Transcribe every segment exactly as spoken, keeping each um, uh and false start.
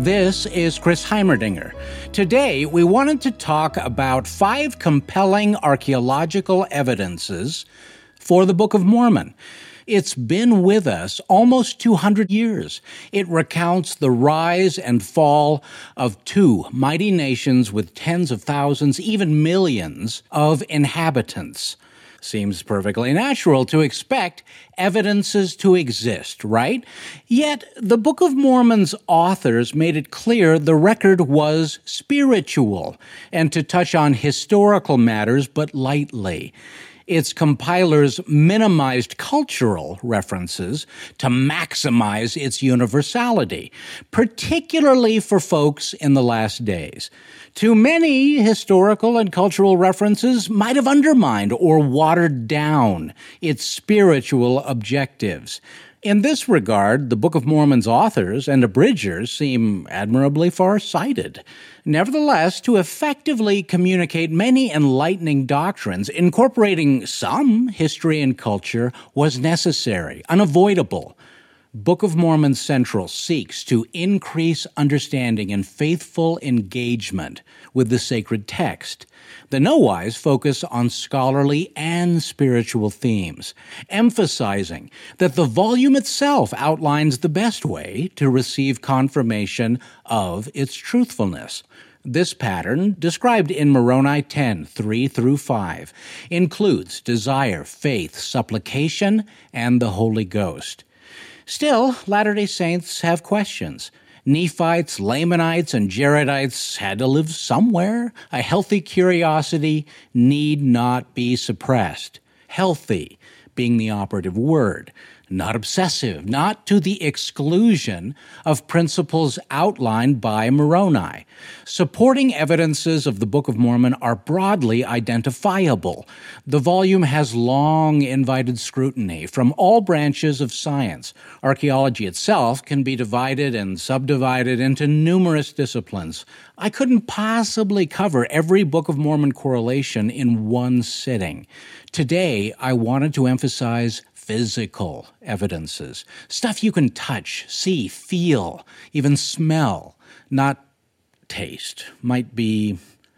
This is Chris Heimerdinger. Today, we wanted to talk about five compelling archaeological evidences for the Book of Mormon. It's been with us almost two hundred years. It recounts the rise and fall of two mighty nations with tens of thousands, even millions of inhabitants. Seems perfectly natural to expect evidences to exist, right? Yet, the Book of Mormon's authors made it clear the record was spiritual, and to touch on historical matters but lightly. Its compilers minimized cultural references to maximize its universality, particularly for folks in the last days. Too many historical and cultural references might have undermined or watered down its spiritual objectives. In this regard, the Book of Mormon's authors and abridgers seem admirably far-sighted. Nevertheless, to effectively communicate many enlightening doctrines, incorporating some history and culture was necessary, unavoidable. Book of Mormon Central seeks to increase understanding and faithful engagement with the sacred text. The Know-Wise focus on scholarly and spiritual themes, emphasizing that the volume itself outlines the best way to receive confirmation of its truthfulness. This pattern, described in Moroni ten, three through five, includes desire, faith, supplication, and the Holy Ghost. Still, Latter-day Saints have questions. Nephites, Lamanites, and Jaredites had to live somewhere. A healthy curiosity need not be suppressed. Healthy being the operative word. Not obsessive, not to the exclusion of principles outlined by Moroni. Supporting evidences of the Book of Mormon are broadly identifiable. The volume has long invited scrutiny from all branches of science. Archaeology itself can be divided and subdivided into numerous disciplines. I couldn't possibly cover every Book of Mormon correlation in one sitting. Today, I wanted to emphasize physical evidences, stuff you can touch, see, feel, even smell, not taste. Might be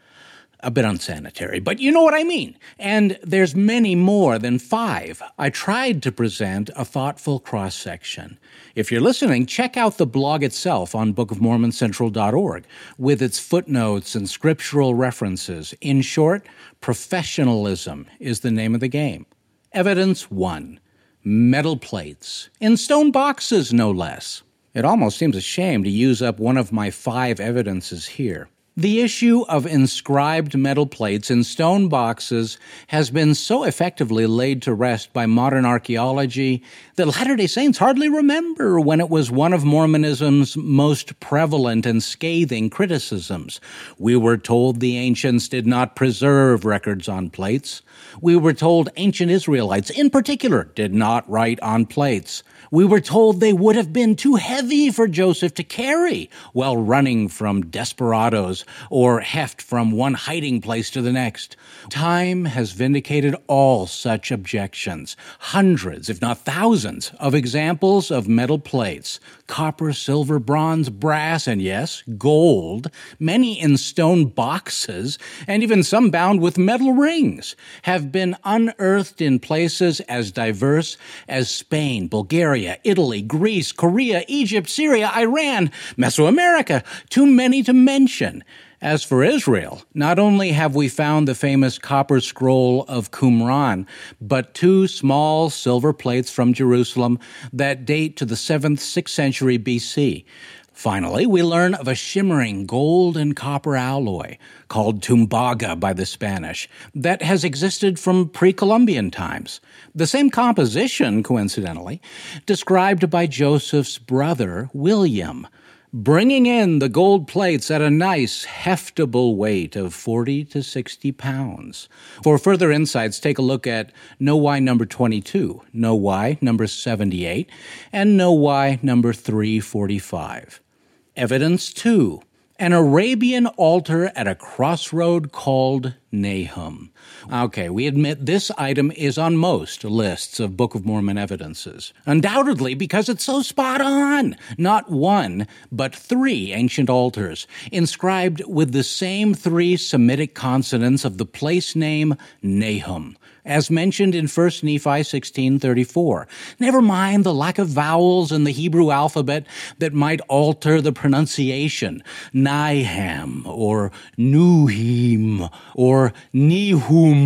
a bit unsanitary, but you know what I mean. And there's many more than five. I tried to present a thoughtful cross-section. If you're listening, check out the blog itself on book of mormon central dot org with its footnotes and scriptural references. In short, professionalism is the name of the game. Evidence one. Metal plates, in stone boxes no less. It almost seems a shame to use up one of my five evidences here. The issue of inscribed metal plates in stone boxes has been so effectively laid to rest by modern archaeology that Latter-day Saints hardly remember when it was one of Mormonism's most prevalent and scathing criticisms. We were told the ancients did not preserve records on plates. We were told ancient Israelites, in particular, did not write on plates. We were told they would have been too heavy for Joseph to carry while running from desperadoes or heft from one hiding place to the next. Time has vindicated all such objections. Hundreds, if not thousands, of examples of metal plates, copper, silver, bronze, brass, and yes, gold, many in stone boxes, and even some bound with metal rings, have been unearthed in places as diverse as Spain, Bulgaria, Italy, Greece, Korea, Egypt, Syria, Iran, Mesoamerica, too many to mention. As for Israel, not only have we found the famous copper scroll of Qumran, but two small silver plates from Jerusalem that date to the seventh, sixth century B C. Finally, we learn of a shimmering gold and copper alloy called tumbaga by the Spanish that has existed from pre-Columbian times. The same composition, coincidentally, described by Joseph's brother, William, bringing in the gold plates at a nice, heftable weight of forty to sixty pounds. For further insights, take a look at Know-Why number twenty-two, Know-Why number seventy-eight, and Know-Why number three forty-five. Evidence two. an Arabian altar at a crossroad called Nahum. Okay, we admit this item is on most lists of Book of Mormon evidences, undoubtedly because it's so spot on. Not one, but three ancient altars, inscribed with the same three Semitic consonants of the place name Nahum, as mentioned in First Nephi sixteen thirty-four. Never mind the lack of vowels in the Hebrew alphabet that might alter the pronunciation. Niham, or Nuhim, or Nihum.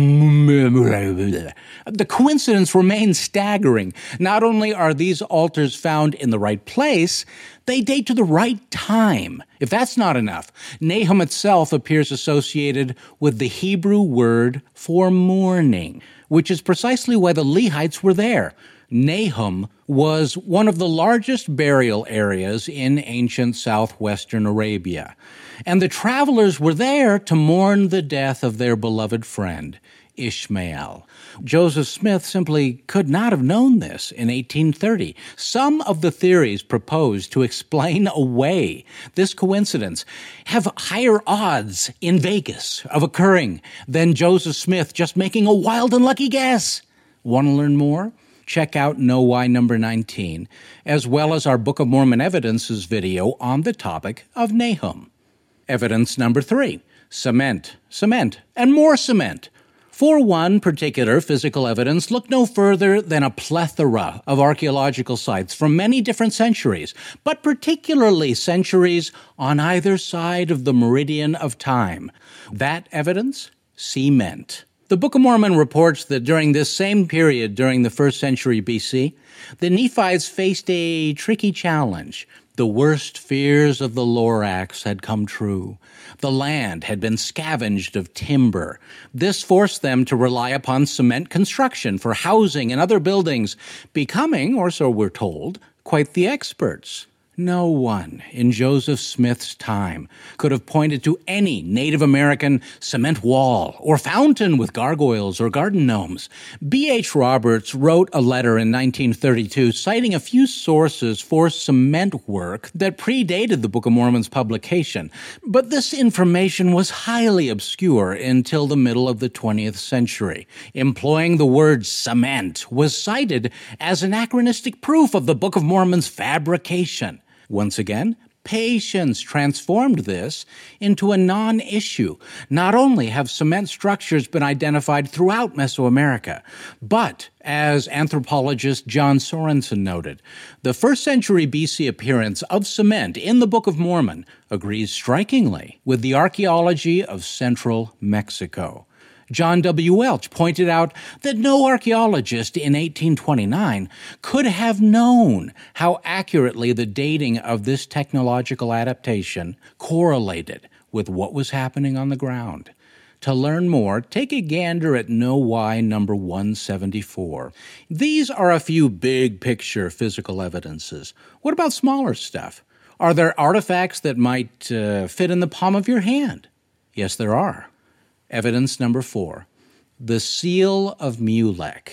The coincidence remains staggering. Not only are these altars found in the right place, they date to the right time. If that's not enough, Nahum itself appears associated with the Hebrew word for mourning, which is precisely why the Lehites were there. Nahum was one of the largest burial areas in ancient southwestern Arabia, and the travelers were there to mourn the death of their beloved friend, Ishmael. Joseph Smith simply could not have known this in eighteen thirty. Some of the theories proposed to explain away this coincidence have higher odds in Vegas of occurring than Joseph Smith just making a wild and lucky guess. Want to learn more? Check out Know Why number nineteen, as well as our Book of Mormon Evidences video on the topic of Nahum. Evidence number three, cement, cement, and more cement. For one particular physical evidence, look no further than a plethora of archaeological sites from many different centuries, but particularly centuries on either side of the meridian of time. That evidence? Cement. The Book of Mormon reports that during this same period, during the first century B C, the Nephites faced a tricky challenge. The worst fears of the Lorax had come true. The land had been scavenged of timber. This forced them to rely upon cement construction for housing and other buildings, becoming, or so we're told, quite the experts. No one in Joseph Smith's time could have pointed to any Native American cement wall or fountain with gargoyles or garden gnomes. B H Roberts wrote a letter in nineteen thirty-two citing a few sources for cement work that predated the Book of Mormon's publication, but this information was highly obscure until the middle of the twentieth century. Employing the word cement was cited as anachronistic proof of the Book of Mormon's fabrication. Once again, patience transformed this into a non-issue. Not only have cement structures been identified throughout Mesoamerica, but, as anthropologist John Sorensen noted, the first century B C appearance of cement in the Book of Mormon agrees strikingly with the archaeology of central Mexico. John W. Welch pointed out that no archaeologist in eighteen twenty-nine could have known how accurately the dating of this technological adaptation correlated with what was happening on the ground. To learn more, take a gander at Know Why number one seventy-four. These are a few big-picture physical evidences. What about smaller stuff? Are there artifacts that might uh, fit in the palm of your hand? Yes, there are. Evidence number four, the Seal of Mulek.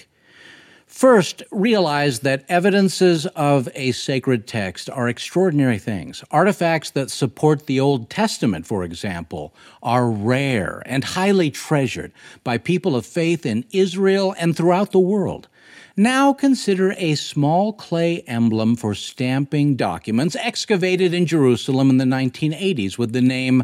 First, realize that evidences of a sacred text are extraordinary things. Artifacts that support the Old Testament, for example, are rare and highly treasured by people of faith in Israel and throughout the world. Now consider a small clay emblem for stamping documents excavated in Jerusalem in the nineteen eighties with the name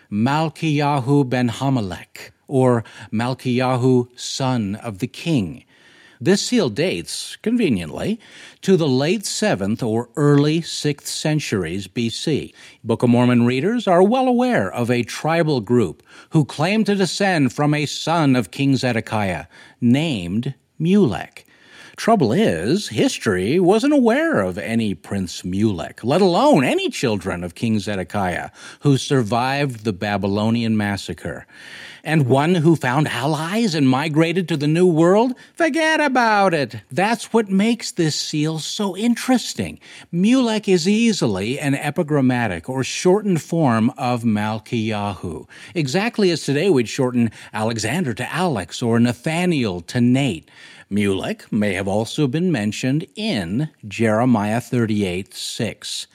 Malkiyahu ben Hamelech, or Malkiyahu, son of the king. This seal dates, conveniently, to the late seventh or early sixth centuries B C. Book of Mormon readers are well aware of a tribal group who claim to descend from a son of King Zedekiah, named Mulek. Trouble is, history wasn't aware of any Prince Mulek, let alone any children of King Zedekiah who survived the Babylonian massacre. And one who found allies and migrated to the New World? Forget about it. That's what makes this seal so interesting. Mulek is easily an epigrammatic or shortened form of Malkiyahu, exactly as today we'd shorten Alexander to Alex or Nathaniel to Nate. Mulek may have also been mentioned in Jeremiah thirty-eight six.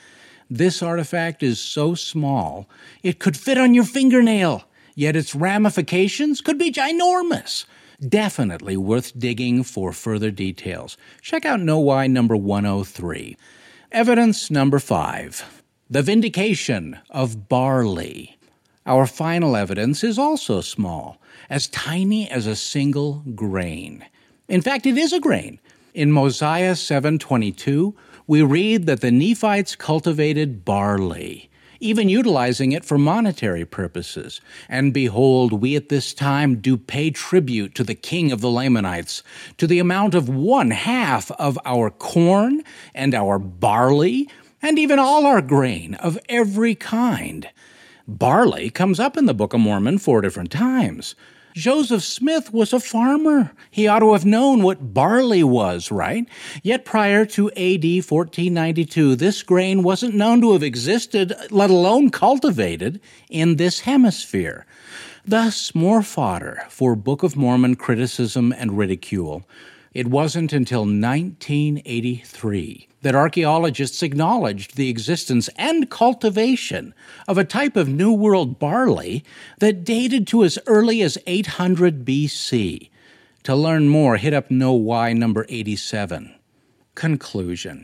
This artifact is so small, it could fit on your fingernail, yet its ramifications could be ginormous. Definitely worth digging for further details. Check out Know Why number one oh three. Evidence number five, the vindication of barley. Our final evidence is also small, as tiny as a single grain. In fact, it is a grain. In Mosiah seven twenty-two, we read that the Nephites cultivated barley, even utilizing it for monetary purposes. And behold, we at this time do pay tribute to the king of the Lamanites, to the amount of one half of our corn and our barley, and even all our grain of every kind. Barley comes up in the Book of Mormon four different times. Joseph Smith was a farmer. He ought to have known what barley was, right? Yet prior to A D fourteen ninety-two, this grain wasn't known to have existed, let alone cultivated, in this hemisphere. Thus, more fodder for Book of Mormon criticism and ridicule. It wasn't until nineteen eighty-three that archaeologists acknowledged the existence and cultivation of a type of New World barley that dated to as early as eight hundred B C. To learn more, hit up Know Why number eighty-seven. Conclusion.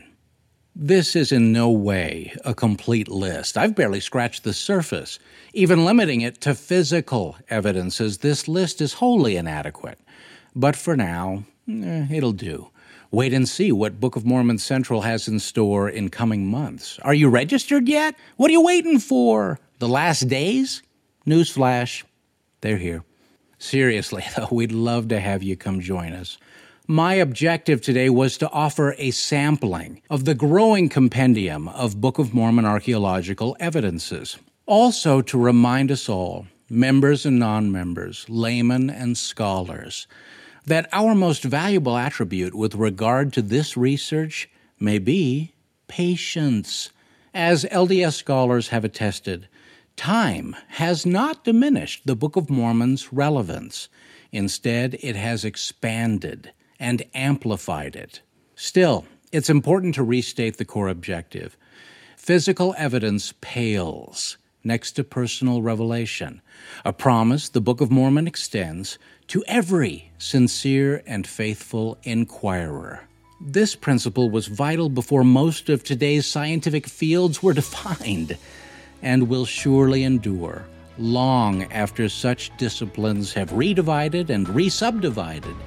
This is in no way a complete list. I've barely scratched the surface. Even limiting it to physical evidences, this list is wholly inadequate. But for now, eh, it'll do. Wait and see what Book of Mormon Central has in store in coming months. Are you registered yet? What are you waiting for? The last days? Newsflash, they're here. Seriously, though, we'd love to have you come join us. My objective today was to offer a sampling of the growing compendium of Book of Mormon archaeological evidences. Also to remind us all, members and non-members, laymen and scholars, that our most valuable attribute with regard to this research may be patience. As L D S scholars have attested, time has not diminished the Book of Mormon's relevance. Instead, it has expanded and amplified it. Still, it's important to restate the core objective. Physical evidence pales next to personal revelation, a promise the Book of Mormon extends to every sincere and faithful inquirer. This principle was vital before most of today's scientific fields were defined, and will surely endure long after such disciplines have redivided and resubdivided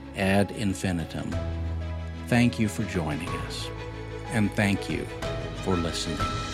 ad infinitum. Thank you for joining us, and thank you for listening.